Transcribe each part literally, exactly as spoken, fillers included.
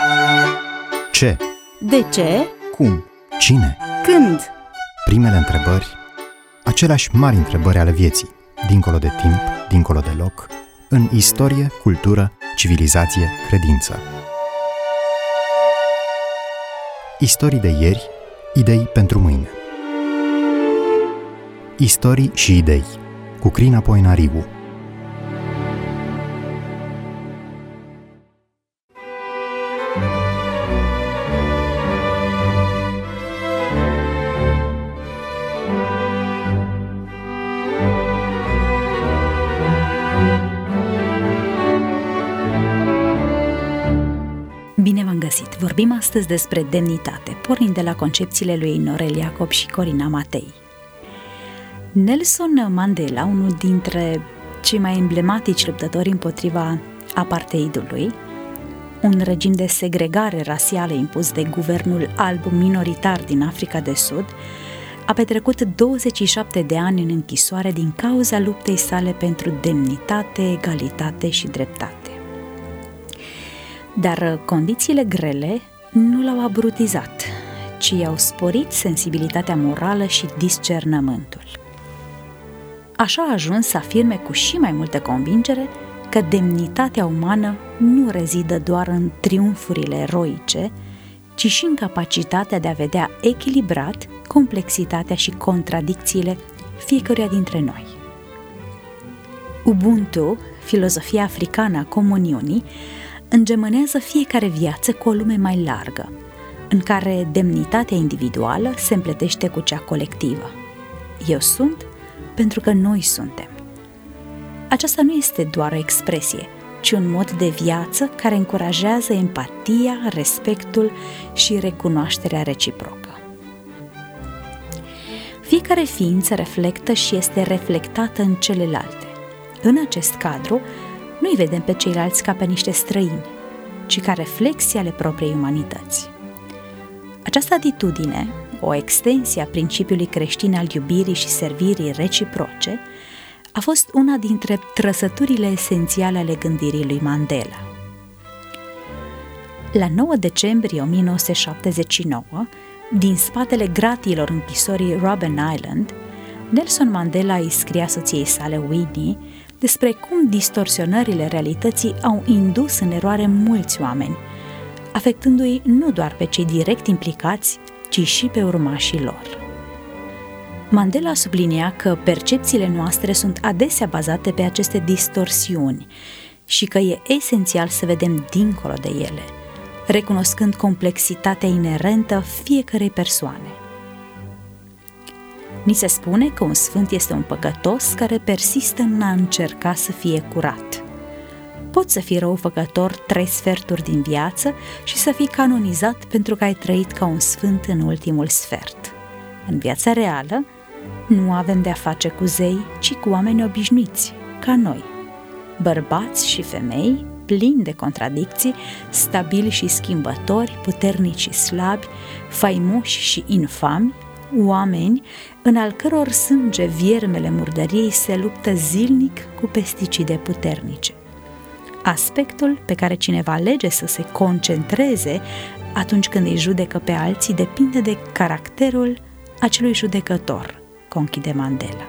Ce? De ce? Cum? Cine? Când? Primele întrebări, aceleași mari întrebări ale vieții, dincolo de timp, dincolo de loc, în istorie, cultură, civilizație, credință. Istorii de ieri, idei pentru mâine. Istorii și idei, cu Crina Poenariu. Bine v-am găsit! Vorbim astăzi despre demnitate, pornind de la concepțiile lui Norel Iacob și Corina Matei. Nelson Mandela, unul dintre cei mai emblematici luptători împotriva apartheidului, un regim de segregare rasială impus de guvernul alb minoritar din Africa de Sud, a petrecut douăzeci și șapte de ani în închisoare din cauza luptei sale pentru demnitate, egalitate și dreptate. Dar condițiile grele nu l-au abrutizat, ci i-au sporit sensibilitatea morală și discernământul. Așa a ajuns să afirme cu și mai multă convingere că demnitatea umană nu rezidă doar în triumfurile eroice, ci și în capacitatea de a vedea echilibrat complexitatea și contradicțiile fiecăruia dintre noi. Ubuntu, filozofia africană a comuniunii, îngemânează fiecare viață cu o lume mai largă, în care demnitatea individuală se împletește cu cea colectivă. Eu sunt pentru că noi suntem. Aceasta nu este doar o expresie, ci un mod de viață care încurajează empatia, respectul și recunoașterea reciprocă. Fiecare ființă reflectă și este reflectată în celelalte. În acest cadru, nu-i vedem pe ceilalți ca pe niște străini, ci ca reflexii ale propriei umanități. Această atitudine, o extensie a principiului creștin al iubirii și servirii reciproce, a fost una dintre trăsăturile esențiale ale gândirii lui Mandela. La nouă decembrie o mie nouă sute șaptezeci și nouă, din spatele gratiilor închisorii Robben Island, Nelson Mandela îi scria soției sale Winnie despre cum distorsionările realității au indus în eroare mulți oameni, afectându-i nu doar pe cei direct implicați, ci și pe urmașii lor. Mandela sublinia că percepțiile noastre sunt adesea bazate pe aceste distorsiuni și că e esențial să vedem dincolo de ele, recunoscând complexitatea inerentă fiecărei persoane. Ni se spune că un sfânt este un păcătos care persistă în a încerca să fie curat. Poți să fii răufăcător trei sferturi din viață și să fii canonizat pentru că ai trăit ca un sfânt în ultimul sfert. În viața reală, nu avem de-a face cu zei, ci cu oameni obișnuiți, ca noi. Bărbați și femei, plini de contradicții, stabili și schimbători, puternici și slabi, faimoși și infami, oameni în al căror sânge viermele murdăriei se luptă zilnic cu pesticide puternice. Aspectul pe care cineva alege să se concentreze atunci când îi judecă pe alții depinde de caracterul acelui judecător, conchide Mandela.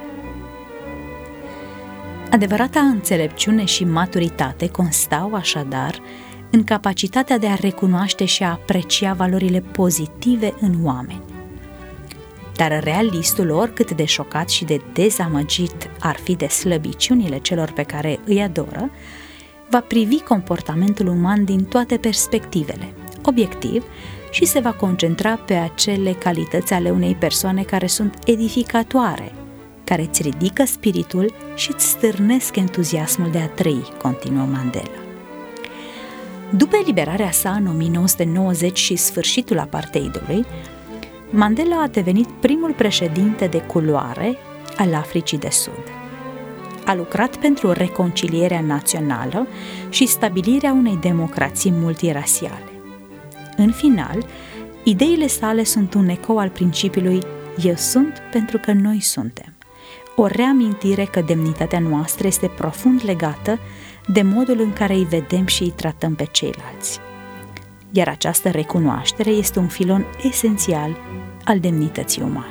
Adevărata înțelepciune și maturitate constau așadar în capacitatea de a recunoaște și a aprecia valorile pozitive în oameni. Dar realistul, oricât de șocat și de dezamăgit ar fi de slăbiciunile celor pe care îi adoră, va privi comportamentul uman din toate perspectivele, obiectiv, și se va concentra pe acele calități ale unei persoane care sunt edificatoare, care îți ridică spiritul și îți stârnesc entuziasmul de a trăi, continuă Mandela. După eliberarea sa în o mie nouă sute nouăzeci și sfârșitul apartheidului, Mandela a devenit primul președinte de culoare al Africii de Sud. A lucrat pentru reconcilierea națională și stabilirea unei democrații multirasiale. În final, ideile sale sunt un ecou al principiului "Eu sunt pentru că noi suntem", o reamintire că demnitatea noastră este profund legată de modul în care îi vedem și îi tratăm pe ceilalți. iar această recunoaștere este un filon esențial al demnității umane.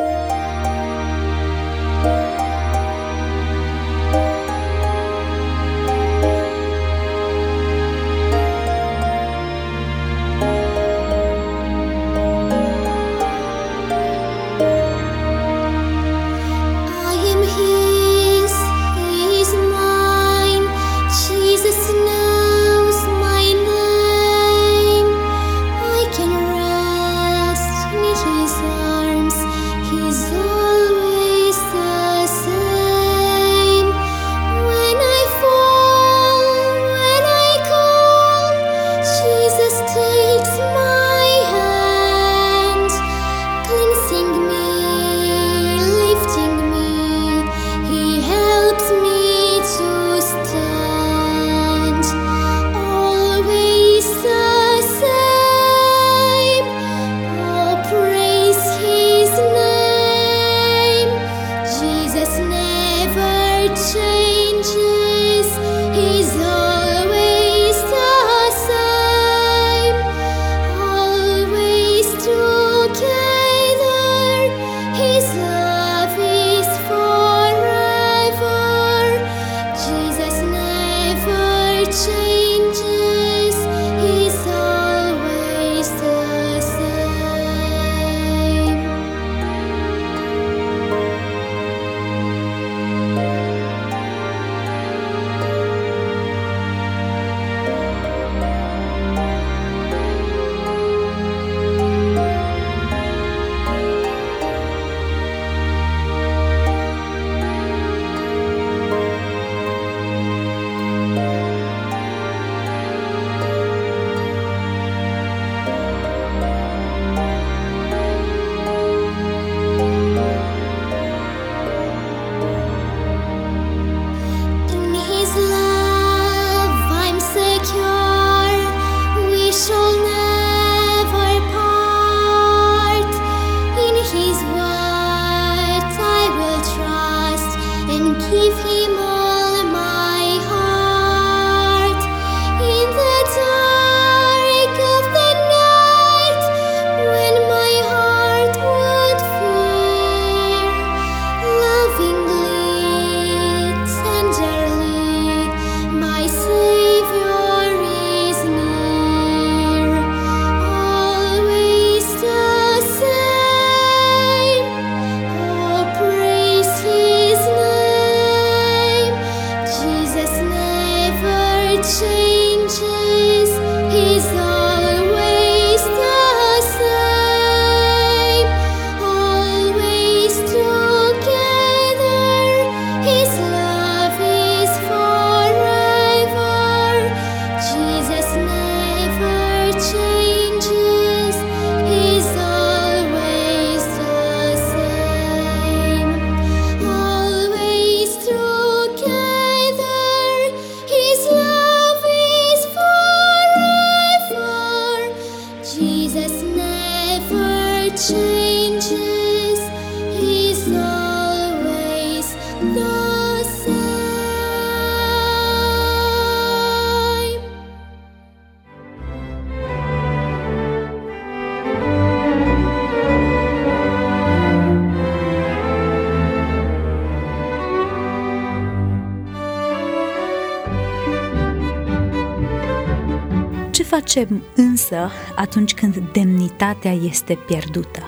Ce facem însă atunci când demnitatea este pierdută?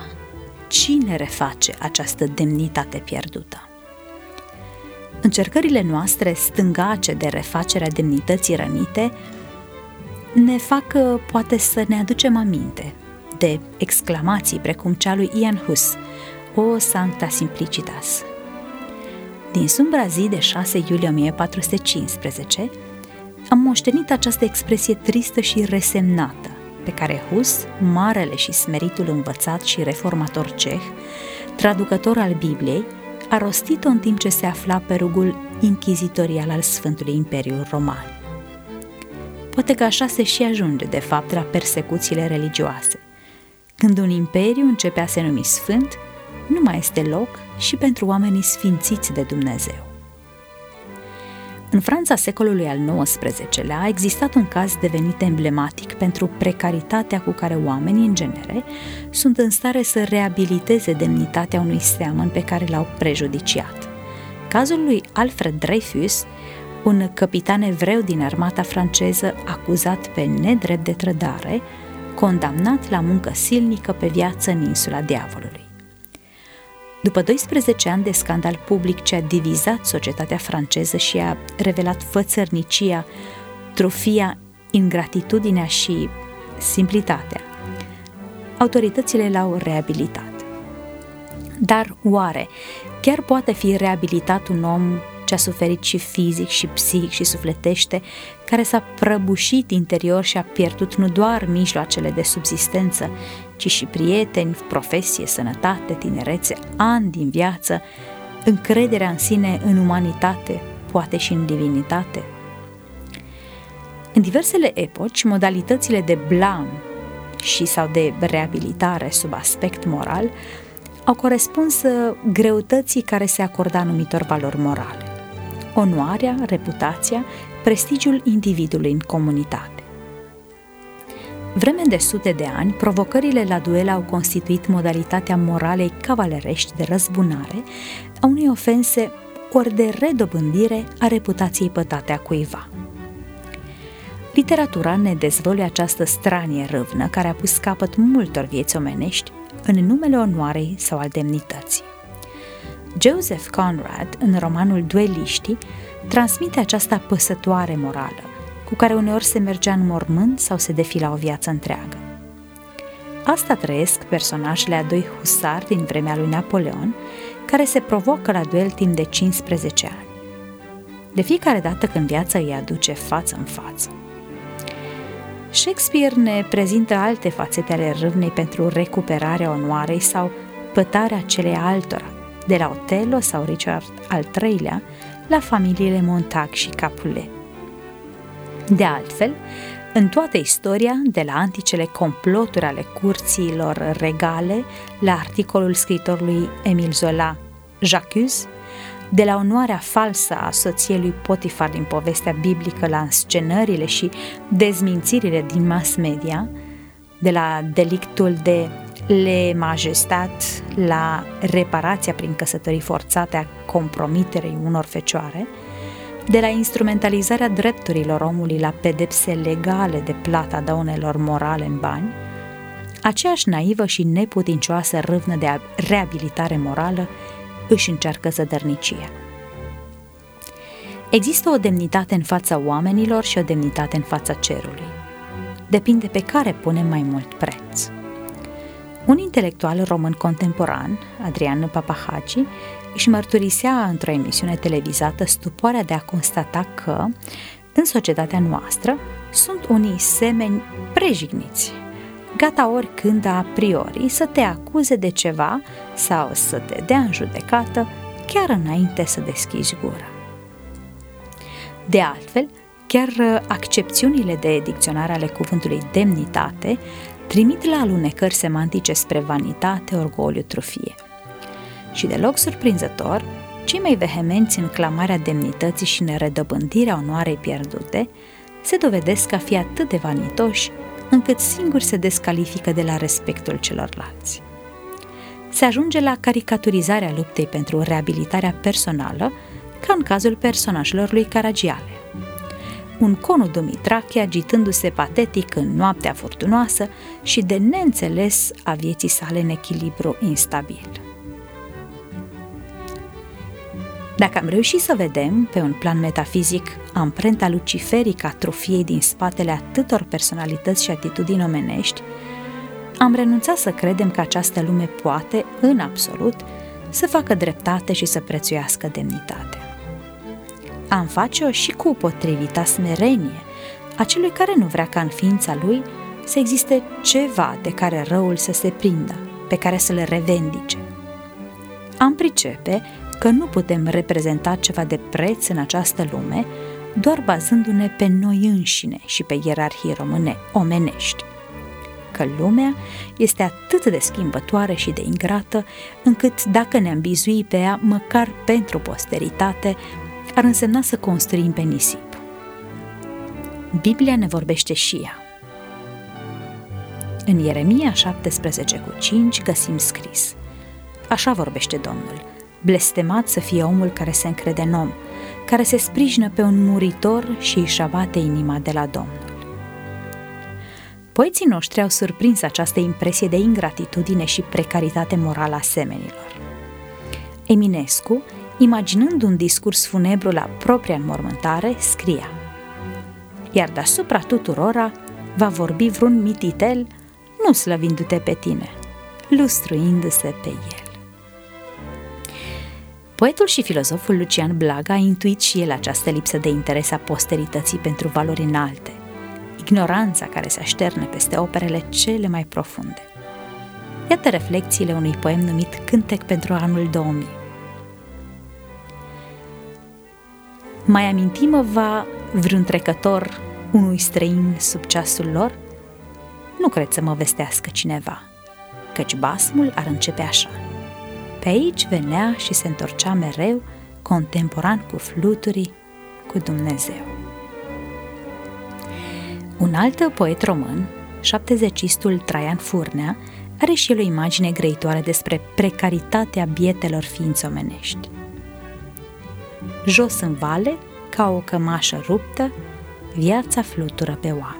Cine reface această demnitate pierdută? Încercările noastre stângace de refacerea demnității rănite ne fac poate să ne aducem aminte de exclamații precum cea lui Ian Hus, O Sancta Simplicitas. Din sumbra zi de șase iulie o mie patru sute cincisprezece am moștenit această expresie tristă și resemnată, pe care Hus, marele și smeritul învățat și reformator ceh, traducător al Bibliei, a rostit-o în timp ce se afla pe rugul inchizitorial al Sfântului Imperiu Roman. Poate că așa se și ajunge, de fapt, la persecuțiile religioase. Când un imperiu începe a se numi sfânt, nu mai este loc și pentru oamenii sfințiți de Dumnezeu. În Franța secolului al nouăsprezecelea a existat un caz devenit emblematic pentru precaritatea cu care oamenii, în genere, sunt în stare să reabiliteze demnitatea unui seamăn pe care l-au prejudiciat. Cazul lui Alfred Dreyfus, un capitan evreu din armata franceză acuzat pe nedrept de trădare, condamnat la muncă silnică pe viață în insula Diavolului. După doisprezece ani de scandal public ce a divizat societatea franceză și a revelat fățărnicia, trofia, ingratitudinea și simplitatea, autoritățile l-au reabilitat. Dar oare chiar poate fi reabilitat un om ce a suferit și fizic, și psihic, și sufletește, care s-a prăbușit interior și a pierdut nu doar mijloacele de subzistență, ci și prieteni, profesie, sănătate, tinerețe, ani din viață, încrederea în sine, în umanitate, poate și în divinitate? În diversele epoci, modalitățile de blam și sau de reabilitare sub aspect moral au corespuns greutății care se acorda anumitor valori morale: onoarea, reputația, prestigiul individului în comunitate. Vreme de sute de ani, provocările la duel au constituit modalitatea moralei cavalerești de răzbunare a unei ofense ori de redobândire a reputației pătate a cuiva. Literatura ne dezvăluie această stranie râvnă care a pus capăt multor vieți omenești în numele onoarei sau al demnității. Joseph Conrad, în romanul Dueliștii, transmite această apăsătoare morală, cu care uneori se mergea în mormânt sau se defila o viață întreagă. Asta trăiesc personajele a doi husari din vremea lui Napoleon, care se provocă la duel timp de cincisprezece ani. De fiecare dată când viața îi aduce față în față. Shakespeare ne prezintă alte fațete ale râvnei pentru recuperarea onoarei sau pătarea celei altora, de la Otello sau Richard al treilea la familiile Montag și Capulet. De altfel, în toată istoria, de la anticele comploturi ale curților regale la articolul scriitorului Emile Zola, J'accuse, de la onoarea falsă a soției lui Potifar din povestea biblică la înscenările și dezmințirile din mass media, de la delictul de le majestat la reparația prin căsătorii forțate a compromiterei unor fecioare, de la instrumentalizarea drepturilor omului la pedepse legale de plata daunelor morale în bani, aceeași naivă și neputincioasă râvnă de reabilitare morală își încearcă zădărnicia. Există o demnitate în fața oamenilor și o demnitate în fața cerului. Depinde pe care punem mai mult preț. Un intelectual român contemporan, Adrian Papahagi, își mărturisea într-o emisiune televizată stupoarea de a constata că, în societatea noastră, sunt unii semeni prejigniți, gata oricând a priori să te acuze de ceva sau să te dea în judecată chiar înainte să deschizi gura. De altfel, chiar accepțiunile de dicționare ale cuvântului demnitate trimit la alunecări semantice spre vanitate, orgoliu, trufie. Și deloc surprinzător, cei mai vehemenți în clamarea demnității și în redobândirea onoarei pierdute se dovedesc a fi atât de vanitoși încât singuri se descalifică de la respectul celorlalți. Se ajunge la caricaturizarea luptei pentru reabilitarea personală, ca în cazul personajelor lui Caragiale. Un Conu Dumitrache agitându-se patetic în noaptea furtunoasă și de neînțeles a vieții sale în echilibru instabil. Dacă am reușit să vedem, pe un plan metafizic, amprenta luciferică a trufiei din spatele atâtor personalități și atitudini omenești, am renunțat să credem că această lume poate, în absolut, să facă dreptate și să prețuiască demnitatea. Am face-o și cu potrivita smerenie a celui care nu vrea ca în ființa lui să existe ceva de care răul să se prindă, pe care să le revendice. Am pricepe că nu putem reprezenta ceva de preț în această lume doar bazându-ne pe noi înșine și pe ierarhii române omenești. Că lumea este atât de schimbătoare și de ingrată, încât dacă ne-am bizui pe ea, măcar pentru posteritate, ar însemna să construim pe nisip. Biblia ne vorbește și ea. În Ieremia șaptesprezece cu cinci găsim scris: așa vorbește Domnul, blestemat să fie omul care se încrede în om, care se sprijină pe un muritor și își abate inima de la Domnul. Poeții noștri au surprins această impresie de ingratitudine și precaritate morală a semenilor. Eminescu, imaginând un discurs funebru la propria înmormântare, scria: iar deasupra tuturora va vorbi vreun mititel, nu slăvindu-te pe tine, lustruindu-se pe el. Poetul și filozoful Lucian Blaga a intuit și el această lipsă de interes a posterității pentru valori înalte, ignoranța care se așterne peste operele cele mai profunde. Iată reflecțiile unui poem numit Cântec pentru anul două mii. Mai aminti-mă-va vreun trecător unui străin sub ceasul lor? Nu cred să mă vestească cineva, căci basmul ar începe așa: pe aici venea și se întorcea mereu, contemporan cu fluturii, cu Dumnezeu. Un alt poet român, șaptezecistul Traian Furnea, are și el o imagine grăitoare despre precaritatea bietelor ființe omenești. Jos în vale, ca o cămașă ruptă, viața flutură pe oameni.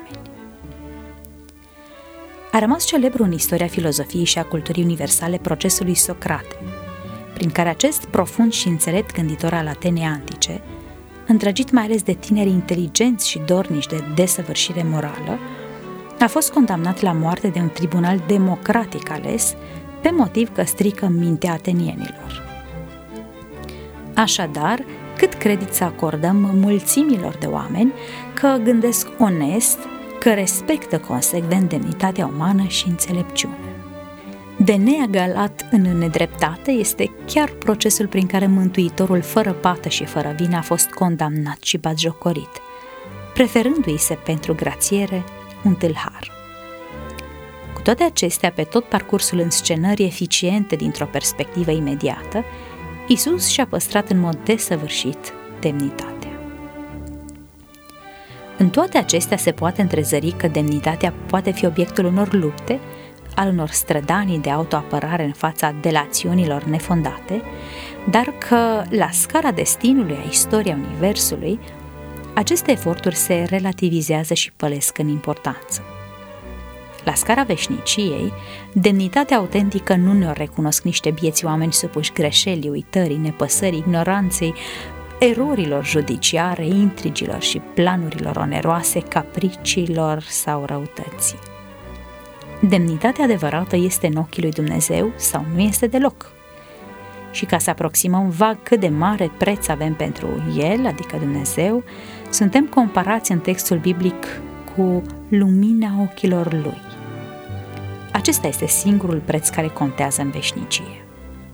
A rămas celebru în istoria filozofiei și a culturii universale procesul lui Socrate, prin care acest profund și înțelept gânditor al Atenei antice, îndrăgit mai ales de tineri inteligenți și dornici de desăvârșire morală, a fost condamnat la moarte de un tribunal democratic ales pe motiv că strică mintea atenienilor. Așadar, cât credit să acordăm mulțimilor de oameni că gândesc onest, că respectă consecvent demnitatea umană și înțelepciune. De neagalat în nedreptate este chiar procesul prin care Mântuitorul fără pată și fără vină a fost condamnat și batjocorit, preferându-i se pentru grațiere un tâlhar. Cu toate acestea, pe tot parcursul înscenării eficiente dintr-o perspectivă imediată, Iisus și-a păstrat în mod desăvârșit demnitatea. În toate acestea se poate întrezări că demnitatea poate fi obiectul unor lupte, al unor strădanii de autoapărare în fața delațiunilor nefondate, dar că, la scara destinului a istoriei Universului, aceste eforturi se relativizează și pălesc în importanță. La scara veșniciei, demnitatea autentică nu ne-o recunosc niște bieți oameni supuși greșelii, uitării, nepăsării, ignoranței, erorilor judiciare, intrigilor și planurilor oneroase, capriciilor sau răutății. Demnitatea adevărată este în ochii lui Dumnezeu sau nu este deloc? Și ca să aproximăm vag cât de mare preț avem pentru El, adică Dumnezeu, suntem comparați în textul biblic cu lumina ochilor Lui. Acesta este singurul preț care contează în veșnicie.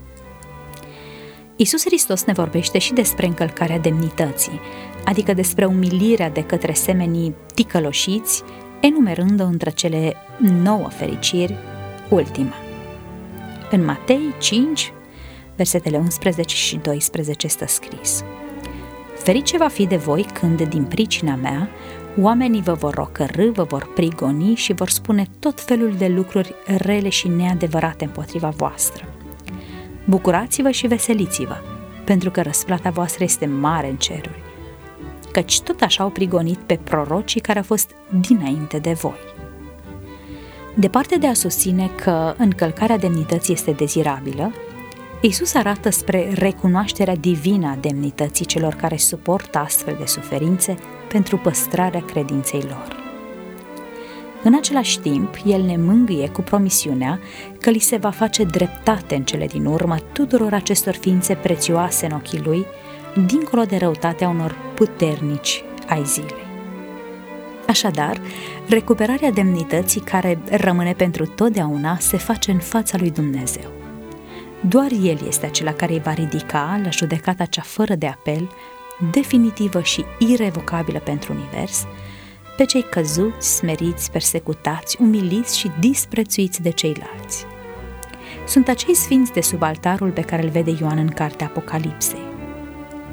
Iisus Hristos ne vorbește și despre încălcarea demnității, adică despre umilirea de către semenii ticăloșiți, enumerând între cele nouă fericiri ultima. În Matei cinci, versetele unsprezece și doisprezece stă scris: ferice va fi de voi când, din pricina mea, oamenii vă vor ocărî, vă vor prigoni și vor spune tot felul de lucruri rele și neadevărate împotriva voastră. Bucurați-vă și veseliți-vă, pentru că răsplata voastră este mare în ceruri, căci tot așa au prigonit pe prorocii care au fost dinainte de voi. Departe de a susține că încălcarea demnității este dezirabilă, Iisus arată spre recunoașterea divină a demnității celor care suportă astfel de suferințe pentru păstrarea credinței lor. În același timp, El ne mângâie cu promisiunea că li se va face dreptate în cele din urmă tuturor acestor ființe prețioase în ochii Lui, dincolo de răutatea unor puternici ai zilei. Așadar, recuperarea demnității care rămâne pentru totdeauna se face în fața lui Dumnezeu. Doar El este acela care îi va ridica la judecata cea fără de apel, definitivă și irevocabilă pentru univers, pe cei căzuți, smeriți, persecutați, umiliți și disprețuiți de ceilalți. Sunt acei sfinți de sub altarul pe care îl vede Ioan în cartea Apocalipsei.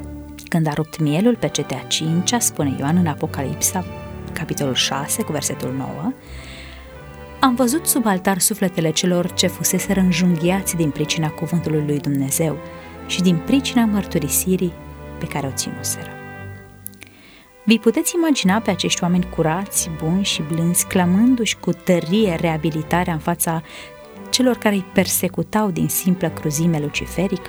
Când a rupt mielul pe cetea cincea, spune Ioan în Apocalipsa, capitolul șase, cu versetul nouă, am văzut sub altar sufletele celor ce fuseseră înjunghiați din pricina cuvântului lui Dumnezeu și din pricina mărturisirii pe care o ținuseră. Vi puteți imagina pe acești oameni curați, buni și blânzi, clamându-și cu tărie reabilitarea în fața celor care îi persecutau din simplă cruzime luciferică?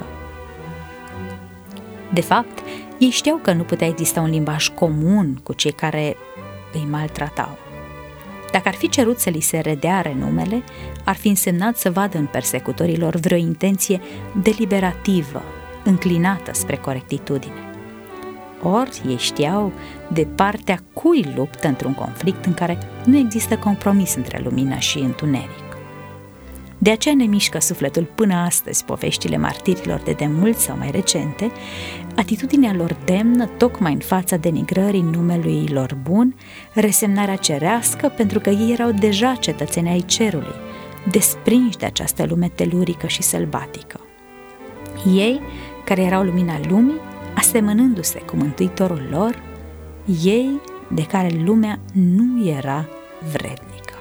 De fapt, ei știau că nu putea exista un limbaj comun cu cei care îi maltratau. Dacă ar fi cerut să li se redea renumele, ar fi însemnat să vadă în persecutorilor vreo intenție deliberativă, înclinată spre corectitudine. Ori ei știau de partea cui luptă într-un conflict în care nu există compromis între lumină și întuneric. De aceea ne mișcă sufletul până astăzi poveștile martirilor de demult sau mai recente, atitudinea lor demnă tocmai în fața denigrării numelui lor bun, resemnarea cerească pentru că ei erau deja cetățeni ai cerului, desprinși de această lume telurică și sălbatică. Ei, care erau lumina lumii, asemănându-se cu Mântuitorul lor, ei de care lumea nu era vrednică.